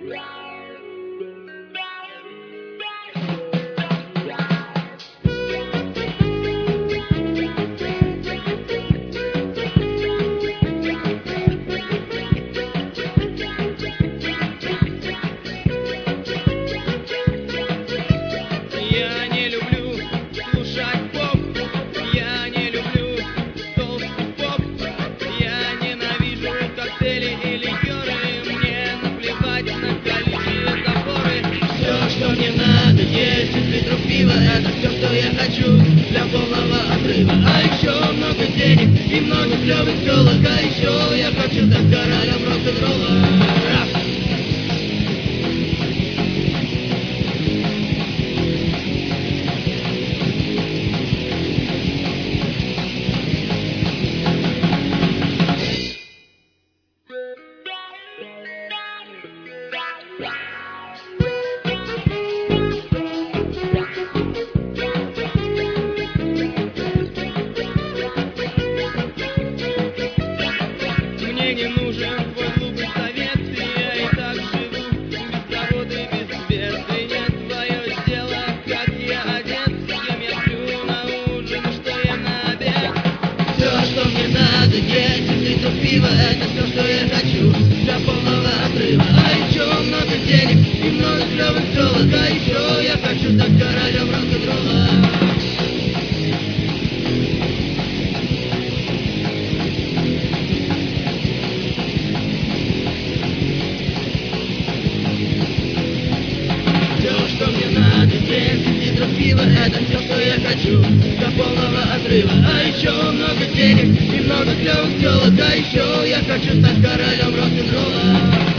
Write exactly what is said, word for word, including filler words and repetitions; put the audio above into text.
Я не люблю слушать поп, я не люблю толстый поп, я ненавижу коктейли и ликеры, мне наплевать на колючие заборы. Все, что мне надо, десять литров пива, это все, что я хочу для полного отрыва. А еще много денег и много клевых телок, а еще я хочу стать королем рок-н-ролла. Мне не нужен твой глупый совет, я и так живу без заботы, без бед. И не твое дело, как я одет, с кем я сплю на ужин, что ем на обед. Все, что мне надо, десять литров пива, это все, что я хочу для полного отрыва. А еще много денег и много клевых телок, а еще я хочу стать королем рок-н-ролла. Все, что мне надо, десять литров пива, это все, что я хочу для полного отрыва. А еще много денег и много клевых телок, а еще я хочу стать королем рок-н-ролла.